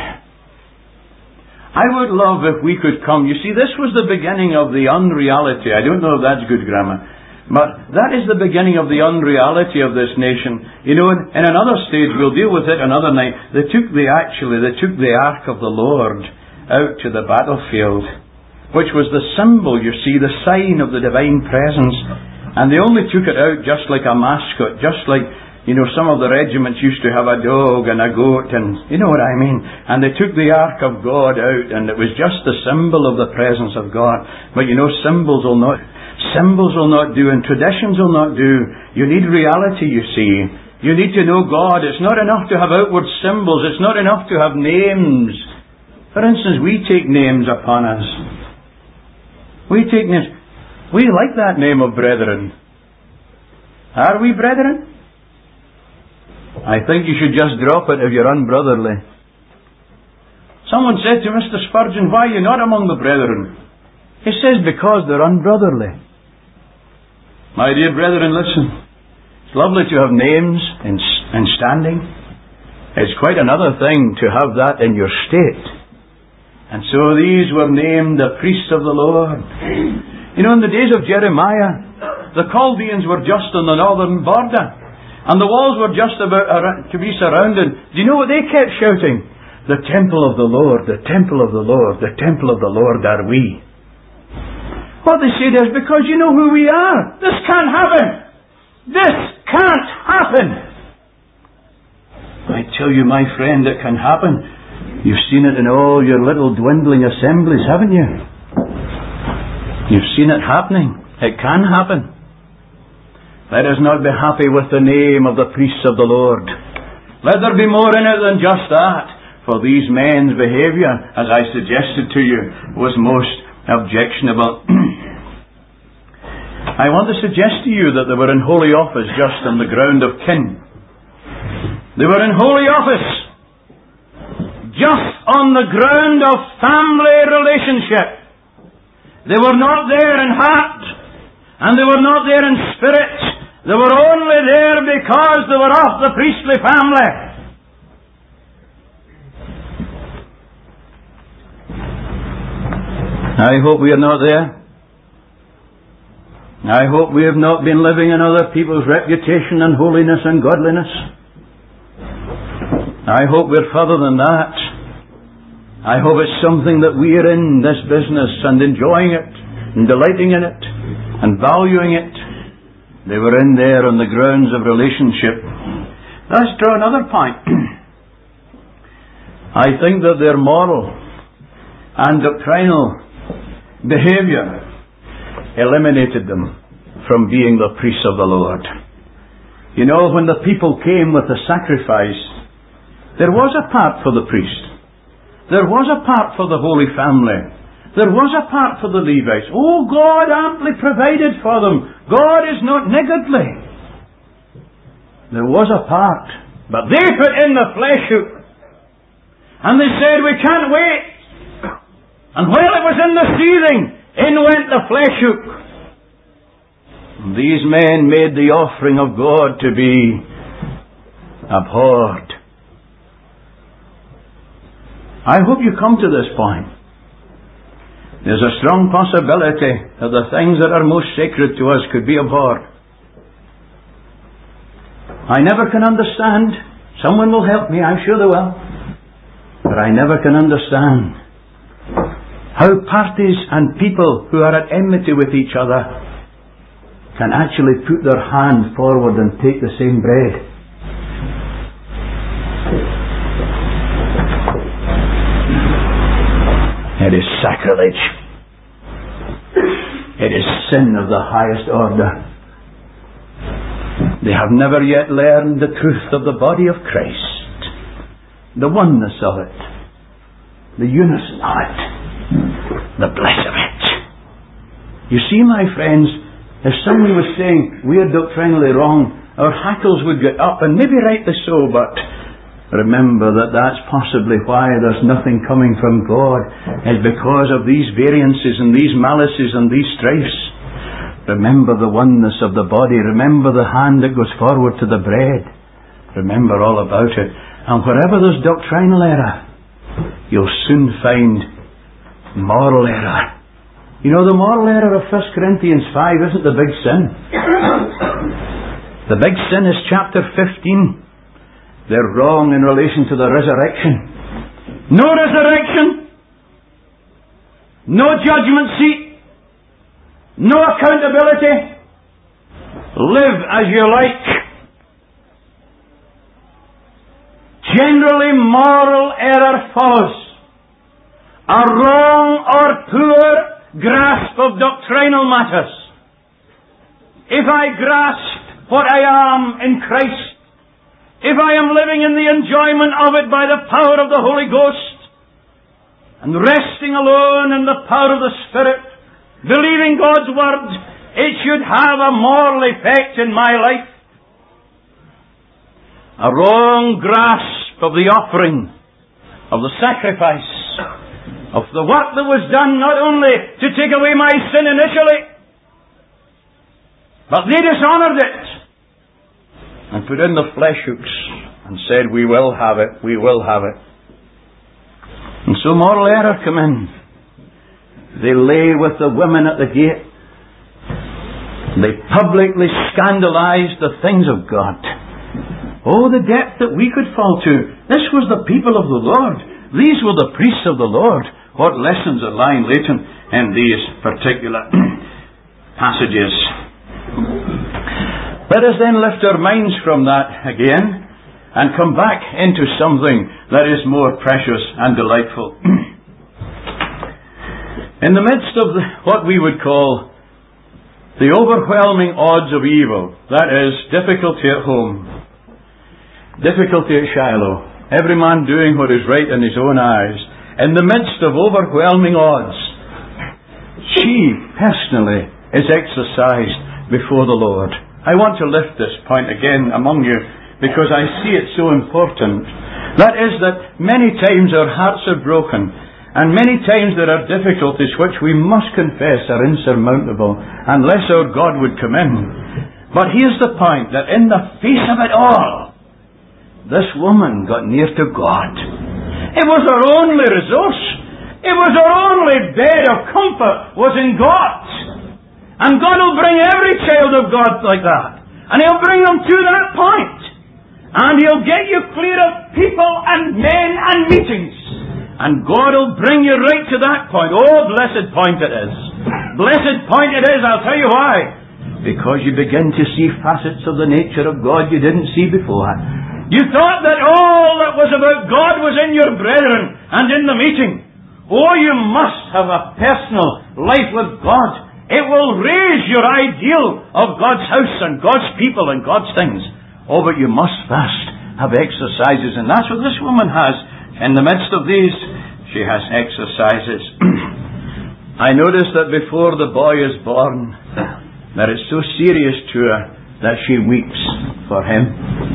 I would love if we could come. You see, this was the beginning of the unreality. I don't know if that's good grammar, but that is the beginning of the unreality of this nation. You know, in, in another stage, we'll deal with it another night. They took the actually, they took the Ark of the Lord out to the battlefield, which was the symbol, you see, the sign of the divine presence. And they only took it out just like a mascot, just like, you know, some of the regiments used to have a dog and a goat, and you know what I mean. And they took the Ark of God out, and it was just the symbol of the presence of God. But you know, symbols will not, symbols will not do, and traditions will not do. You need reality, you see. You need to know God. It's not enough to have outward symbols. It's not enough to have names. For instance, we take names upon us. We take names. We like that name of brethren. Are we brethren? I think you should just drop it if you're unbrotherly. Someone said to Mister Spurgeon, "Why are you not among the brethren?" He says, "Because they're unbrotherly." My dear brethren, listen. It's lovely to have names and, and standing. It's quite another thing to have that in your state. And so these were named the priests of the Lord. You know, in the days of Jeremiah, the Chaldeans were just on the northern border, and the walls were just about to be surrounded. Do you know what they kept shouting? "The temple of the Lord, the temple of the Lord, the temple of the Lord are we." What they said is, because you know who we are. This can't happen. This can't happen. I tell you, my friend, it can happen. You've seen it in all your little dwindling assemblies, haven't you? You've seen it happening. It can happen. Let us not be happy with the name of the priests of the Lord. Let there be more in it than just that. For these men's behaviour, as I suggested to you, was most objectionable. I want to suggest to you that they were in holy office just on the ground of kin. They were in holy office just on the ground of family relationship. They were not there in heart, and they were not there in spirit. They were only there because they were of the priestly family. I hope we are not there. I hope we have not been living in other people's reputation and holiness and godliness. I hope we're further than that. I hope it's something that we are in this business and enjoying it and delighting in it and valuing it. They were in there on the grounds of relationship. Let's draw another point. I think that their moral and doctrinal behaviour eliminated them from being the priests of the Lord. You know, when the people came with the sacrifice, there was a part for the priest. There was a part for the Holy Family. There was a part for the Levites. Oh, God amply provided for them. God is not niggardly. There was a part. But they put in the flesh hook. And they said, "We can't wait." And while it was in the seething, in went the flesh hook. These men made the offering of God to be abhorred. I hope you come to this point. There's a strong possibility that the things that are most sacred to us could be abhorred. I never can understand. Someone will help me, I'm sure they will. But I never can understand how parties and people who are at enmity with each other can actually put their hand forward and take the same bread. It is sacrilege. It is sin of the highest order. They have never yet learned the truth of the body of Christ, the oneness of it, the unison of it, the bliss of it. You see, my friends, if someone was saying we are doctrinally wrong, our hackles would get up, and maybe rightly so, but remember that that's possibly why there's nothing coming from God, is because of these variances and these malices and these strifes. Remember the oneness of the body. Remember the hand that goes forward to the bread. Remember all about it. And wherever there's doctrinal error, you'll soon find moral error. You know, the moral error of First Corinthians five isn't the big sin. The big sin is chapter fifteen. They're wrong in relation to the resurrection. No resurrection. No judgment seat. No accountability. Live as you like. Generally, moral error follows. A wrong or poor grasp of doctrinal matters. If I grasp what I am in Christ, if I am living in the enjoyment of it by the power of the Holy Ghost, and resting alone in the power of the Spirit, believing God's Word, it should have a moral effect in my life. A wrong grasp of the offering, of the sacrifice, of the work that was done not only to take away my sin initially, but they dishonoured it and put in the flesh hooks and said, we will have it, we will have it. And so moral error come in. They lay with the women at the gate. They publicly scandalized the things of God. Oh, the depth that we could fall to. This was the people of the Lord. These were the priests of the Lord. What lessons are lying latent in these particular passages. Let us then lift our minds from that again and come back into something that is more precious and delightful. In the midst of the, what we would call the overwhelming odds of evil, that is, difficulty at home, difficulty at Shiloh, every man doing what is right in his own eyes, in the midst of overwhelming odds, she personally is exercised before the Lord. I want to lift this point again among you because I see it so important. That is that many times our hearts are broken, and many times there are difficulties which we must confess are insurmountable unless our God would come in. But here's the point, that in the face of it all, this woman got near to God. It was her only resource. It was her only bed of comfort was in God. And God will bring every child of God like that. And He'll bring them to that point. And He'll get you clear of people and men and meetings. And God will bring you right to that point. Oh, blessed point it is. Blessed point it is, I'll tell you why. Because you begin to see facets of the nature of God you didn't see before. You thought that all that was about God was in your brethren and in the meeting. Oh, you must have a personal life with God. It will raise your ideal of God's house and God's people and God's things. Oh, but you must first have exercises, and that's what this woman has. In the midst of these, she has exercises. I notice that before the boy is born, that it's so serious to her that she weeps for him.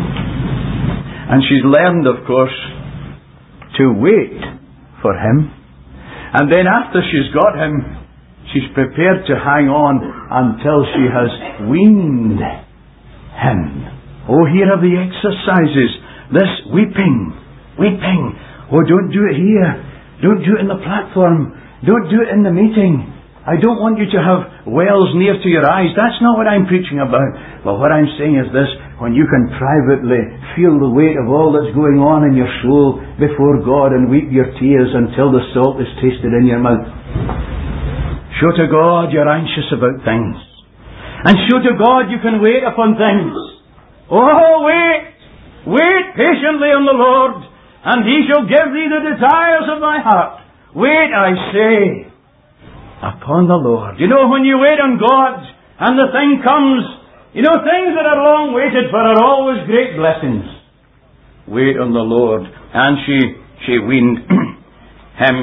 And she's learned, of course, to wait for him. And then after she's got him, she's prepared to hang on until she has weaned him. Oh, here are the exercises. This weeping, weeping. Oh, don't do it here. Don't do it in the platform. Don't do it in the meeting. I don't want you to have wells near to your eyes. That's not what I'm preaching about. But what I'm saying is this: when you can privately feel the weight of all that's going on in your soul before God and weep your tears until the salt is tasted in your mouth. Show to God you're anxious about things. And show to God you can wait upon things. Oh, wait! Wait patiently on the Lord, and He shall give thee the desires of thy heart. Wait, I say, upon the Lord. You know, when you wait on God, and the thing comes, you know, things that are long waited for are always great blessings. Wait on the Lord. And she, she weaned him.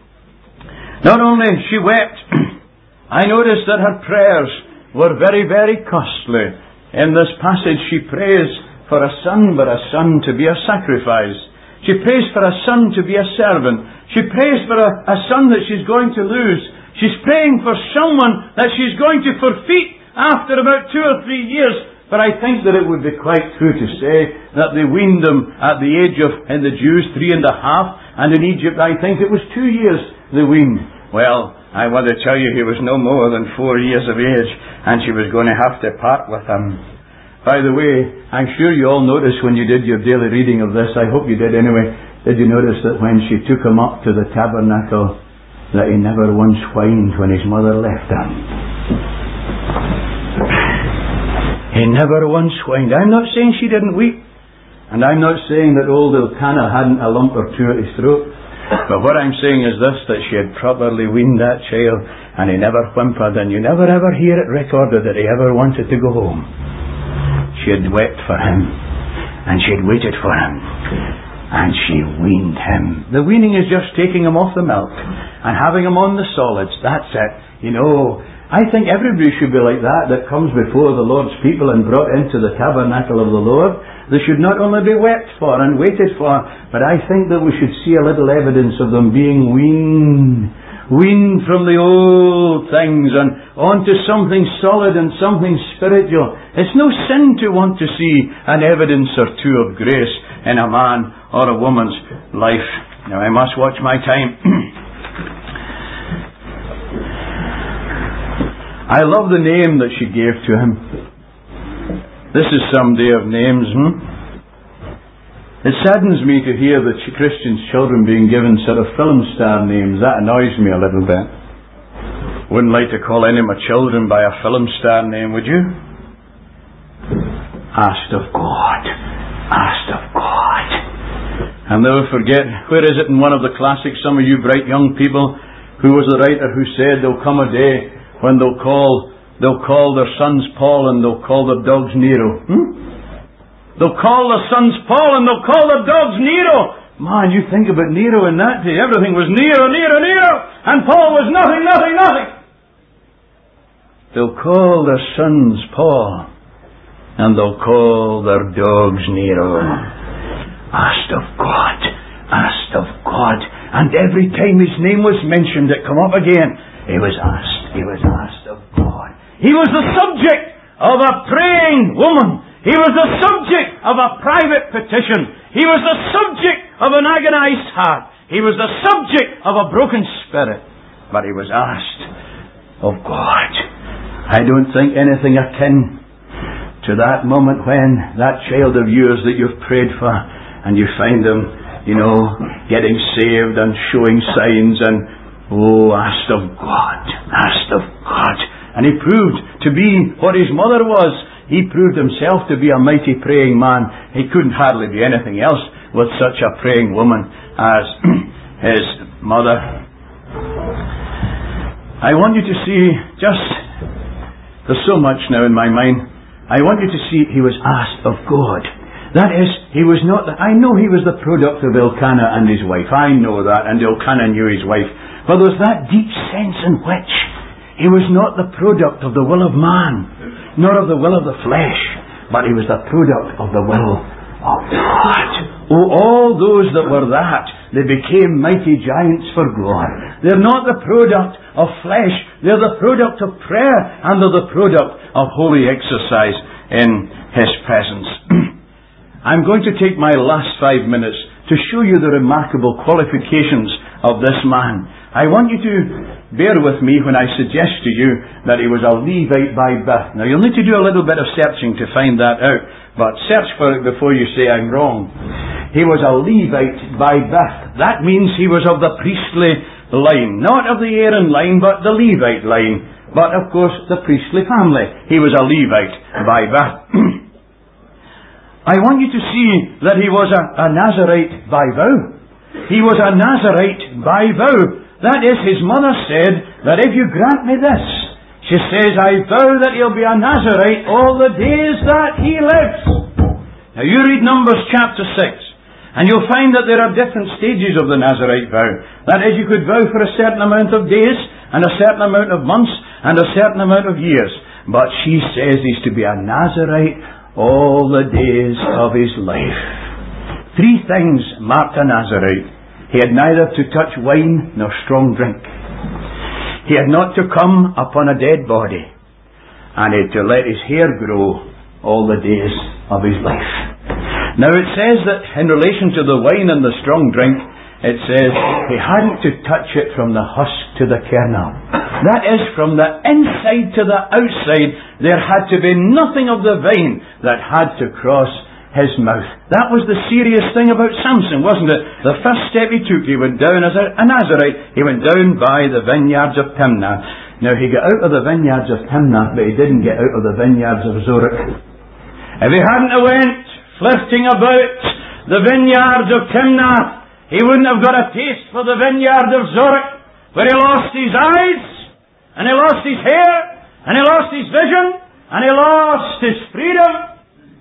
Not only she wept, I noticed that her prayers were very, very costly. In this passage she prays for a son, but a son to be a sacrifice. She prays for a son to be a servant. She prays for a, a son that she's going to lose. She's praying for someone that she's going to forfeit after about two or three years. But I think that it would be quite true to say that they weaned them at the age of, in the Jews, three and a half. And in Egypt, I think it was two years they weaned. Well, I want to tell you, he was no more than four years of age, and she was going to have to part with him. By the way, I'm sure you all noticed when you did your daily reading of this, I hope you did anyway, did you notice that when she took him up to the tabernacle, that he never once whined when his mother left him? He never once whined. I'm not saying she didn't weep, and I'm not saying that old Elkanah hadn't a lump or two at his throat. But what I'm saying is this, that she had properly weaned that child, and he never whimpered, and you never ever hear it recorded that he ever wanted to go home. She had wept for him, and she had waited for him, and she weaned him. The weaning is just taking him off the milk and having him on the solids. That's it. You know, I think everybody should be like that, that comes before the Lord's people and brought into the tabernacle of the Lord. They should not only be wept for and waited for, but I think that we should see a little evidence of them being weaned. Weaned from the old things and onto something solid and something spiritual. It's no sin to want to see an evidence or two of grace in a man or a woman's life. Now I must watch my time. I love the name that she gave to him. This is some day of names, hmm? It saddens me to hear the Christians' children being given sort of film star names. That annoys me a little bit. Wouldn't like to call any of my children by a film star name, would you? Asked of God. Asked of God. I'll never forget, where is it in one of the classics, some of you bright young people, who was the writer who said there'll come a day when they'll call they'll call their sons Paul and they'll call their dogs Nero. Hmm? They'll call their sons Paul and they'll call their dogs Nero. Man, you think about Nero in that day. Everything was Nero, Nero, Nero. And Paul was nothing, nothing, nothing. They'll call their sons Paul and they'll call their dogs Nero. Asked of God. Asked of God. And every time his name was mentioned, it come up again. He was asked. He was asked of God. He was the subject of a praying woman. He was the subject of a private petition. He was the subject of an agonized heart. He was the subject of a broken spirit. But he was asked of God. I don't think anything akin to that moment when that child of yours that you've prayed for and you find them, you know, getting saved and showing signs and, oh, asked of God. Asked of God. And he proved to be what his mother was. He proved himself to be a mighty praying man. He couldn't hardly be anything else with such a praying woman as his mother. I want you to see just, there's so much now in my mind. I want you to see he was asked of God. That is, he was not, the, I know he was the product of Elkanah and his wife. I know that, and Elkanah knew his wife. But there was that deep sense in which he was not the product of the will of man, nor of the will of the flesh, but he was the product of the will of God. Oh, all those that were that, they became mighty giants for glory. They're not the product of flesh, they're the product of prayer, and they're the product of holy exercise in his presence. I'm going to take my last five minutes to show you the remarkable qualifications of this man. I want you to bear with me when I suggest to you that he was a Levite by birth. Now you'll need to do a little bit of searching to find that out, but search for it before you say I'm wrong. He was a Levite by birth. That means he was of the priestly line. Not of the Aaron line, but the Levite line. But of course the priestly family. He was a Levite by birth. I want you to see that he was a, a Nazarite by vow. He was a Nazarite by vow. That is, his mother said that if you grant me this, she says, I vow that he'll be a Nazarite all the days that he lives. Now you read Numbers chapter six, and you'll find that there are different stages of the Nazarite vow. That is, you could vow for a certain amount of days, and a certain amount of months, and a certain amount of years. But she says he's to be a Nazarite all the days of his life. Three things marked a Nazarite. He had neither to touch wine nor strong drink. He had not to come upon a dead body. And he had to let his hair grow all the days of his life. Now it says that in relation to the wine and the strong drink, it says he hadn't to touch it from the husk to the kernel. That is, from the inside to the outside, there had to be nothing of the vine that had to cross his mouth. That was the serious thing about Samson, wasn't it? The first step he took, he went down as a, a Nazarite. He went down by the vineyards of Timnah. Now he got out of the vineyards of Timnah, but he didn't get out of the vineyards of Zorah. If he hadn't have went flirting about the vineyards of Timnah, he wouldn't have got a taste for the vineyard of Zorah, where he lost his eyes, and he lost his hair, and he lost his vision, and he lost his freedom.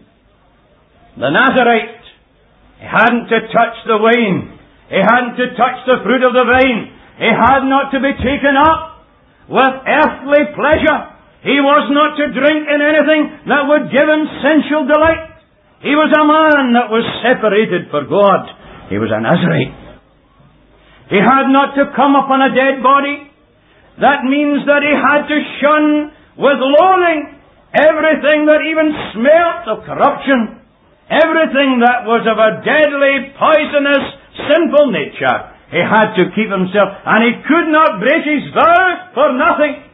The Nazarite, he hadn't to touch the wine, he hadn't to touch the fruit of the vine, he had not to be taken up with earthly pleasure. He was not to drink in anything that would give him sensual delight. He was a man that was separated for God. He was a Nazarite. He had not to come upon a dead body. That means that he had to shun with loathing everything that even smelt of corruption, everything that was of a deadly, poisonous, sinful nature. He had to keep himself, and he could not break his vow for nothing.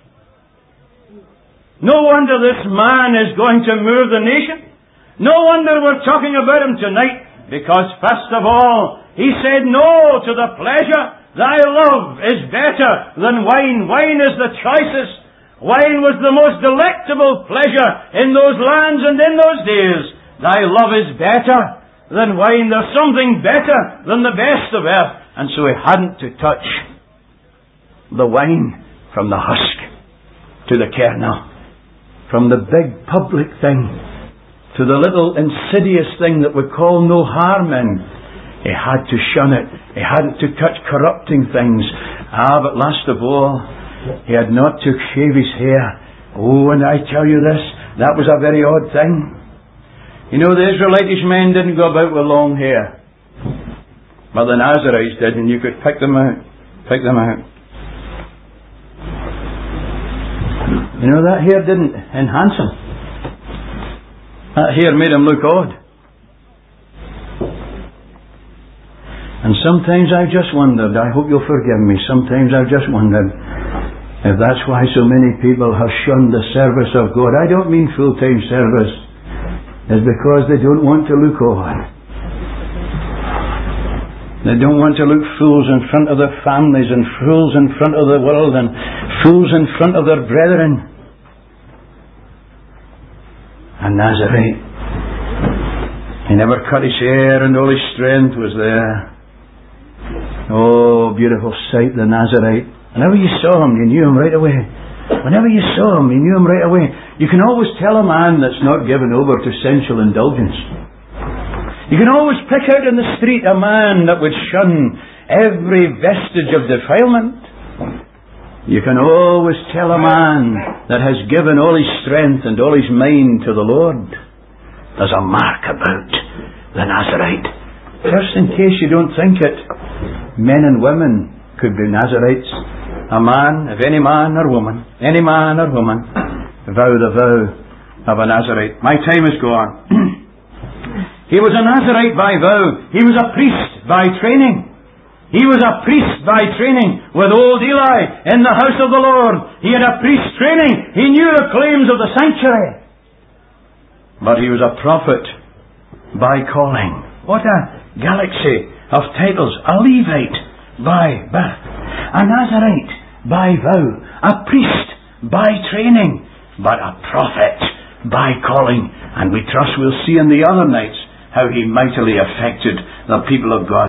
No wonder this man is going to move the nation. No wonder we're talking about him tonight, because first of all, he said no to the pleasure. Thy love is better than wine. Wine is the choicest. Wine was the most delectable pleasure in those lands and in those days. Thy love is better than wine. There's something better than the best of earth. And so he hadn't to touch the wine from the husk to the kernel, from the big public thing to the little insidious thing that we call no harm in. He had to shun it. He hadn't to touch corrupting things. Ah, but last of all, he had not to shave his hair. Oh, and I tell you this, that was a very odd thing. You know, the Israelitish men didn't go about with long hair. But the Nazarites did, and you could pick them out. Pick them out. You know, that hair didn't enhance him. That hair made him look odd. And sometimes I've just wondered, I hope you'll forgive me, sometimes I've just wondered if that's why so many people have shunned the service of God. I don't mean full-time service. It's because they don't want to look odd. They don't want to look fools in front of their families, and fools in front of the world, and fools in front of their brethren. A Nazarite. He never cut his hair, and all his strength was there. Oh, beautiful sight, the Nazarite. Whenever you saw him, you knew him right away. Whenever you saw him, you knew him right away. You can always tell a man that's not given over to sensual indulgence. You can always pick out in the street a man that would shun every vestige of defilement. You can always tell a man that has given all his strength and all his mind to the Lord. There's a mark about the Nazarite. Just in case you don't think it, men and women could be Nazarites. A man, if any man or woman, any man or woman, vow the vow of a Nazarite. My time is gone. He was a Nazarite by vow. He was a priest by training. He was a priest by training with old Eli in the house of the Lord. He had a priest training. He knew the claims of the sanctuary. But he was a prophet by calling. What a galaxy of titles. A Levite by birth, a Nazarite by vow, a priest by training, but a prophet by calling. And we trust we'll see in the other nights how he mightily affected the people of God.